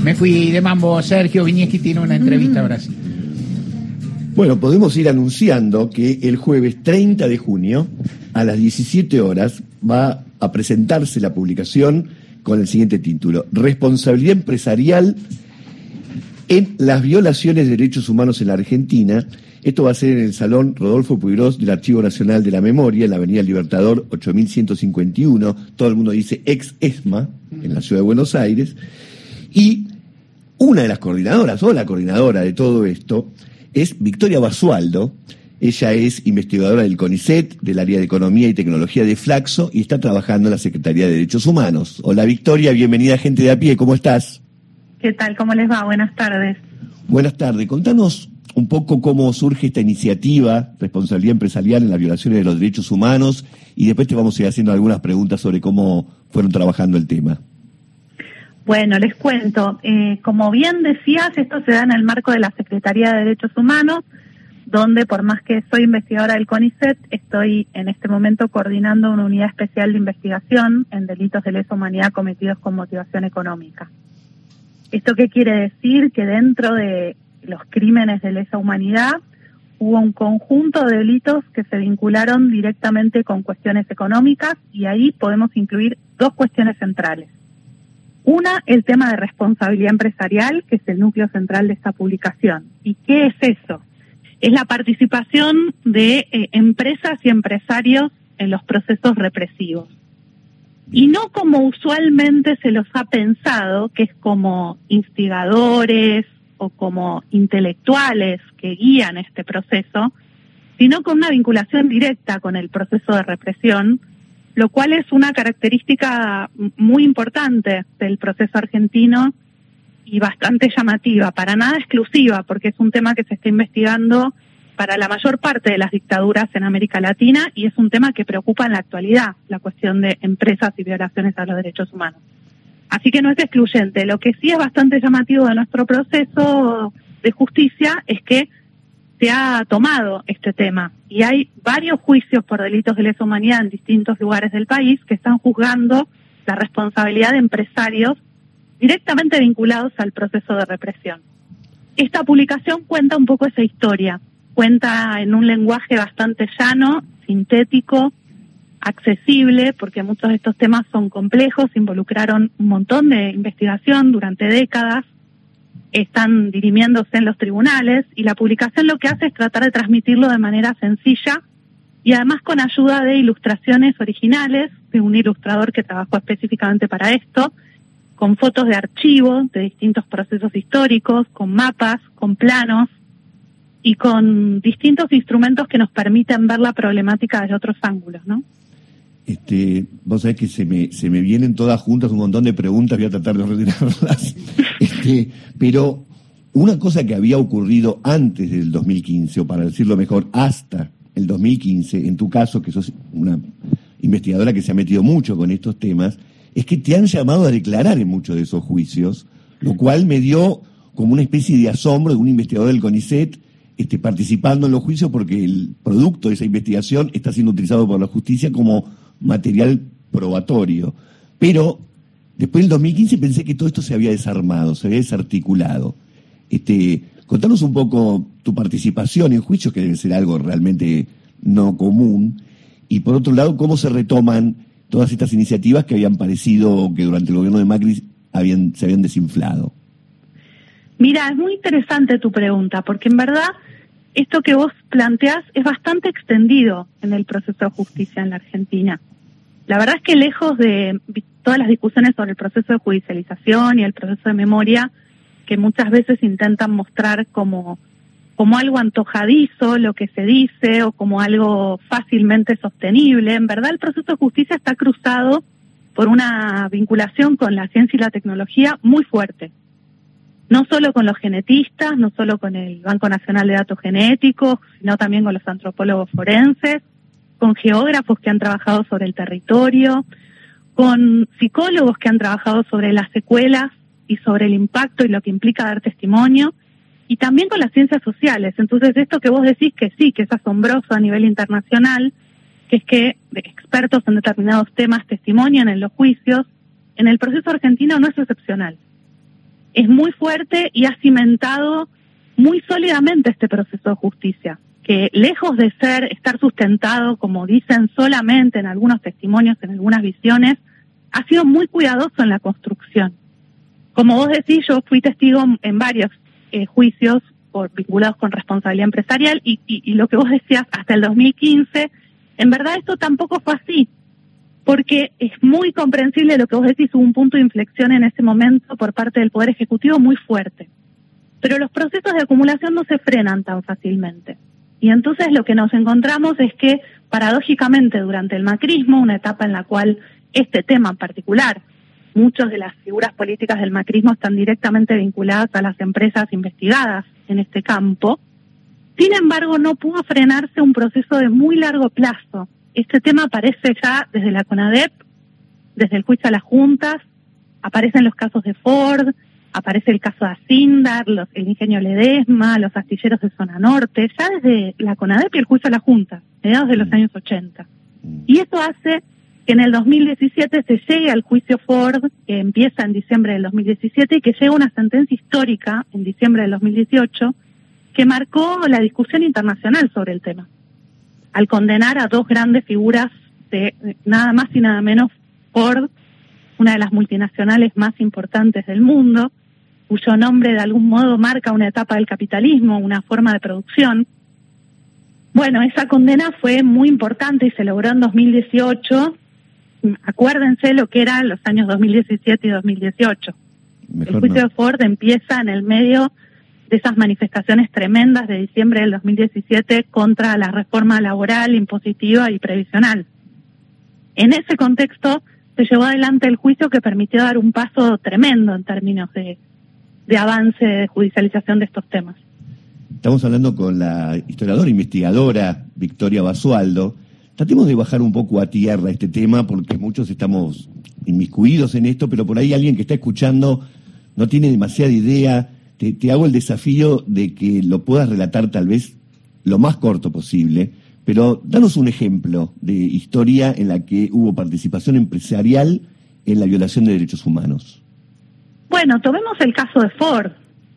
Me fui de mambo. Sergio Vinieski tiene una entrevista ahora sí. Bueno, podemos ir anunciando que el jueves 30 de junio, a las 17 horas, va a presentarse la publicación con el siguiente título: Responsabilidad empresarial en las violaciones de derechos humanos en la Argentina. Esto va a ser en el Salón Rodolfo Puigros del Archivo Nacional de la Memoria, en la Avenida Libertador 8151. Todo el mundo dice ex-ESMA, en la Ciudad de Buenos Aires. Y una de las coordinadoras, o la coordinadora de todo esto, es Victoria Basualdo. Ella es investigadora del CONICET, del área de Economía y Tecnología de Flaxo, y está trabajando en la Secretaría de Derechos Humanos. Hola Victoria, bienvenida Gente de a Pie, ¿cómo estás? ¿Qué tal? ¿Cómo les va? Buenas tardes. Buenas tardes. Contanos un poco cómo surge esta iniciativa, responsabilidad empresarial en las violaciones de los derechos humanos, y después te vamos a ir haciendo algunas preguntas sobre cómo fueron trabajando el tema. Bueno, les cuento. Como bien decías, esto se da en el marco de la Secretaría de Derechos Humanos, donde por más que soy investigadora del CONICET, estoy en este momento coordinando una unidad especial de investigación en delitos de lesa humanidad cometidos con motivación económica. ¿Esto qué quiere decir? Que dentro de los crímenes de lesa humanidad hubo un conjunto de delitos que se vincularon directamente con cuestiones económicas, y ahí podemos incluir dos cuestiones centrales. Una, el tema de responsabilidad empresarial, que es el núcleo central de esta publicación. ¿Y qué es eso? Es la participación de empresas y empresarios en los procesos represivos. Y no como usualmente se los ha pensado, que es como instigadores o como intelectuales que guían este proceso, sino con una vinculación directa con el proceso de represión, lo cual es una característica muy importante del proceso argentino y bastante llamativa, para nada exclusiva, porque es un tema que se está investigando para la mayor parte de las dictaduras en América Latina, y es un tema que preocupa en la actualidad, la cuestión de empresas y violaciones a los derechos humanos. Así que no es excluyente. Lo que sí es bastante llamativo de nuestro proceso de justicia es que se ha tomado este tema, y hay varios juicios por delitos de lesa humanidad en distintos lugares del país que están juzgando la responsabilidad de empresarios directamente vinculados al proceso de represión. Esta publicación cuenta un poco esa historia, cuenta en un lenguaje bastante llano, sintético, accesible, porque muchos de estos temas son complejos, involucraron un montón de investigación durante décadas, están dirimiéndose en los tribunales, y la publicación lo que hace es tratar de transmitirlo de manera sencilla y además con ayuda de ilustraciones originales de un ilustrador que trabajó específicamente para esto, con fotos de archivo de distintos procesos históricos, con mapas, con planos y con distintos instrumentos que nos permiten ver la problemática desde otros ángulos, ¿no? Vos sabés que se me vienen todas juntas un montón de preguntas, voy a tratar de ordenarlas. Pero una cosa que había ocurrido antes del 2015, o para decirlo mejor, hasta el 2015, en tu caso, que sos una investigadora que se ha metido mucho con estos temas, es que te han llamado a declarar en muchos de esos juicios, lo cual me dio como una especie de asombro de un investigador del CONICET participando en los juicios, porque el producto de esa investigación está siendo utilizado por la justicia como material probatorio. Pero después del 2015 pensé que todo esto se había desarmado, se había desarticulado. Contanos un poco tu participación en juicios, que debe ser algo realmente no común, y por otro lado, cómo se retoman todas estas iniciativas que habían parecido que durante el gobierno de Macri se habían desinflado. Mira, es muy interesante tu pregunta, porque en verdad esto que vos planteás es bastante extendido en el proceso de justicia en la Argentina. La verdad es que lejos de todas las discusiones sobre el proceso de judicialización y el proceso de memoria, que muchas veces intentan mostrar como algo antojadizo lo que se dice, o como algo fácilmente sostenible, en verdad el proceso de justicia está cruzado por una vinculación con la ciencia y la tecnología muy fuerte. No solo con los genetistas, no solo con el Banco Nacional de Datos Genéticos, sino también con los antropólogos forenses, con geógrafos que han trabajado sobre el territorio, con psicólogos que han trabajado sobre las secuelas y sobre el impacto y lo que implica dar testimonio, y también con las ciencias sociales. Entonces, esto que vos decís que sí, que es asombroso a nivel internacional, que es que expertos en determinados temas testimonian en los juicios, en el proceso argentino no es excepcional. es muy fuerte y ha cimentado muy sólidamente este proceso de justicia, que lejos de estar sustentado, como dicen, solamente en algunos testimonios, en algunas visiones, ha sido muy cuidadoso en la construcción. Como vos decís, yo fui testigo en varios juicios vinculados con responsabilidad empresarial y lo que vos decías, hasta el 2015, en verdad esto tampoco fue así, porque es muy comprensible lo que vos decís, hubo un punto de inflexión en ese momento por parte del Poder Ejecutivo muy fuerte. Pero los procesos de acumulación no se frenan tan fácilmente. Y entonces lo que nos encontramos es que, paradójicamente, durante el macrismo, una etapa en la cual este tema en particular, muchas de las figuras políticas del macrismo están directamente vinculadas a las empresas investigadas en este campo, sin embargo no pudo frenarse un proceso de muy largo plazo. Este tema aparece ya desde la CONADEP, desde el juicio a las juntas, aparecen los casos de Ford, aparece el caso de Asindar, el ingenio Ledesma, los astilleros de zona norte, ya desde la CONADEP y el juicio a la junta, mediados de los años 80. Y eso hace que en el 2017 se llegue al juicio Ford, que empieza en diciembre del 2017, y que llega una sentencia histórica en diciembre del 2018, que marcó la discusión internacional sobre el tema, al condenar a dos grandes figuras de nada más y nada menos Ford, una de las multinacionales más importantes del mundo, cuyo nombre de algún modo marca una etapa del capitalismo, una forma de producción. Bueno, esa condena fue muy importante y se logró en 2018. Acuérdense lo que eran los años 2017 y 2018. El juicio de Ford empieza en el medio de esas manifestaciones tremendas de diciembre del 2017 contra la reforma laboral, impositiva y previsional. En ese contexto se llevó adelante el juicio que permitió dar un paso tremendo en términos de avance, de judicialización de estos temas. Estamos hablando con la historiadora, investigadora Victoria Basualdo. Tratemos de bajar un poco a tierra este tema, porque muchos estamos inmiscuidos en esto, pero por ahí alguien que está escuchando no tiene demasiada idea. Te hago el desafío de que lo puedas relatar tal vez lo más corto posible, pero danos un ejemplo de historia en la que hubo participación empresarial en la violación de derechos humanos. Bueno, tomemos el caso de Ford.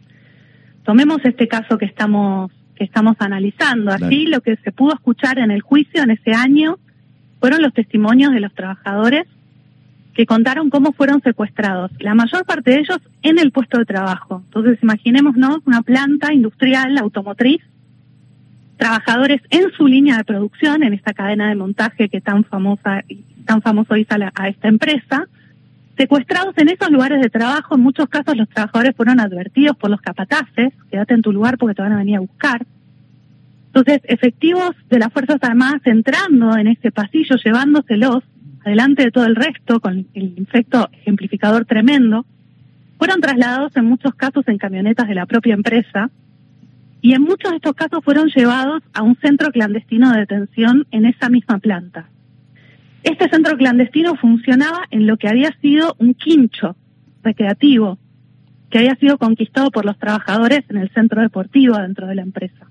Tomemos este caso que estamos analizando. Así lo que se pudo escuchar en el juicio en ese año fueron los testimonios de los trabajadores que contaron cómo fueron secuestrados, la mayor parte de ellos en el puesto de trabajo. Entonces imaginémonos una planta industrial automotriz, trabajadores en su línea de producción, en esta cadena de montaje que tan famoso hizo a esta empresa, secuestrados en esos lugares de trabajo. En muchos casos los trabajadores fueron advertidos por los capataces: quédate en tu lugar porque te van a venir a buscar. Entonces, efectivos de las Fuerzas Armadas entrando en ese pasillo, llevándoselos adelante de todo el resto, con el efecto ejemplificador tremendo, fueron trasladados en muchos casos en camionetas de la propia empresa, y en muchos de estos casos fueron llevados a un centro clandestino de detención en esa misma planta. Este centro clandestino funcionaba en lo que había sido un quincho recreativo, que había sido conquistado por los trabajadores en el centro deportivo dentro de la empresa.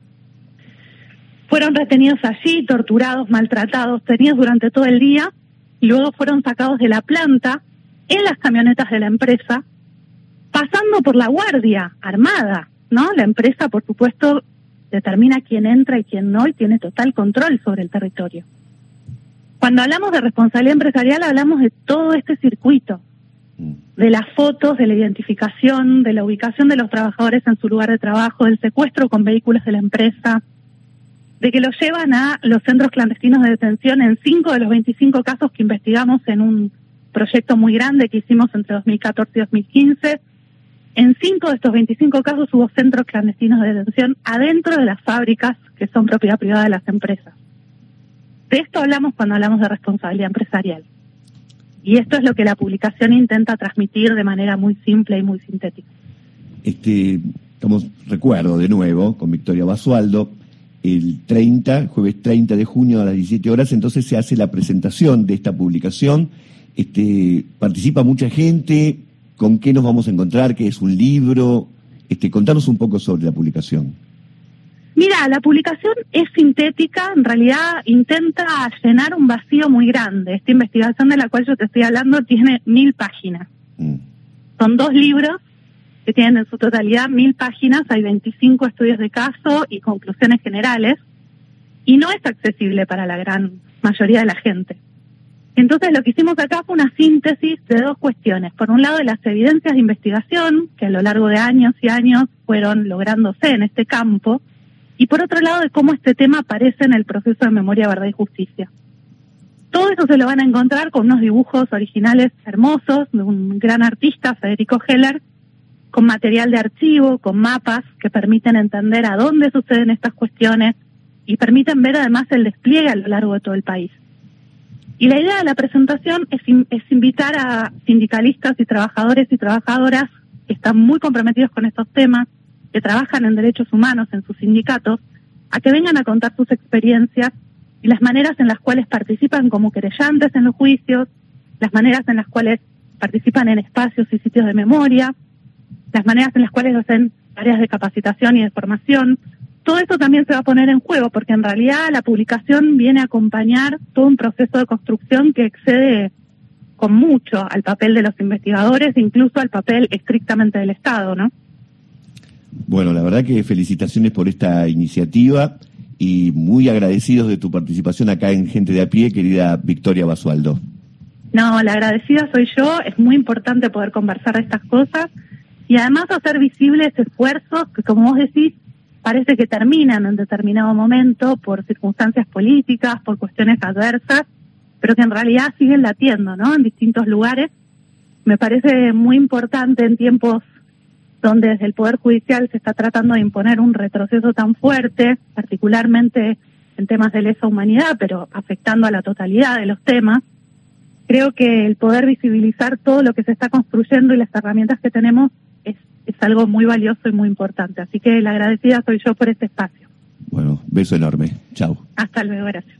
Fueron retenidos allí, torturados, maltratados, tenidos durante todo el día, y luego fueron sacados de la planta en las camionetas de la empresa, pasando por la guardia armada, ¿no? La empresa, por supuesto, determina quién entra y quién no, y tiene total control sobre el territorio. Cuando hablamos de responsabilidad empresarial, hablamos de todo este circuito, de las fotos, de la identificación, de la ubicación de los trabajadores en su lugar de trabajo, del secuestro con vehículos de la empresa, de que los llevan a los centros clandestinos de detención en 5 de los 25 casos que investigamos en un proyecto muy grande que hicimos entre 2014 y 2015. En 5 de estos 25 casos hubo centros clandestinos de detención adentro de las fábricas que son propiedad privada de las empresas. De esto hablamos cuando hablamos de responsabilidad empresarial. Y esto es lo que la publicación intenta transmitir de manera muy simple y muy sintética. Recuerdo de nuevo con Victoria Basualdo, el jueves 30 de junio a las 17 horas, entonces se hace la presentación de esta publicación. Participa mucha gente. ¿Con qué nos vamos a encontrar? ¿Qué es un libro? Contanos un poco sobre la publicación. Mira, la publicación es sintética, en realidad intenta llenar un vacío muy grande. Esta investigación de la cual yo te estoy hablando tiene 1000 páginas. Son 2 libros que tienen en su totalidad 1000 páginas, hay 25 estudios de caso y conclusiones generales, y no es accesible para la gran mayoría de la gente. Entonces lo que hicimos acá fue una síntesis de dos cuestiones. Por un lado, de las evidencias de investigación que a lo largo de años y años fueron lográndose en este campo, y por otro lado, de cómo este tema aparece en el proceso de memoria, verdad y justicia. Todo eso se lo van a encontrar con unos dibujos originales hermosos de un gran artista, Federico Heller, con material de archivo, con mapas que permiten entender a dónde suceden estas cuestiones y permiten ver además el despliegue a lo largo de todo el país. Y la idea de la presentación es invitar a sindicalistas y trabajadores y trabajadoras que están muy comprometidos con estos temas, que trabajan en derechos humanos en sus sindicatos, a que vengan a contar sus experiencias y las maneras en las cuales participan como querellantes en los juicios, las maneras en las cuales participan en espacios y sitios de memoria, las maneras en las cuales hacen tareas de capacitación y de formación. Todo esto también se va a poner en juego, porque en realidad la publicación viene a acompañar todo un proceso de construcción que excede con mucho al papel de los investigadores, incluso al papel estrictamente del Estado, ¿no? Bueno, la verdad que felicitaciones por esta iniciativa y muy agradecidos de tu participación acá en Gente de a Pie, querida Victoria Basualdo. No, la agradecida soy yo. Es muy importante poder conversar de estas cosas y además hacer visibles esfuerzos que, como vos decís, parece que terminan en determinado momento por circunstancias políticas, por cuestiones adversas, pero que en realidad siguen latiendo, ¿no?, en distintos lugares. Me parece muy importante en tiempos donde desde el Poder Judicial se está tratando de imponer un retroceso tan fuerte, particularmente en temas de lesa humanidad, pero afectando a la totalidad de los temas. Creo que el poder visibilizar todo lo que se está construyendo y las herramientas que tenemos es algo muy valioso y muy importante. Así que la agradecida soy yo por este espacio. Bueno, beso enorme. Chao. Hasta luego, gracias.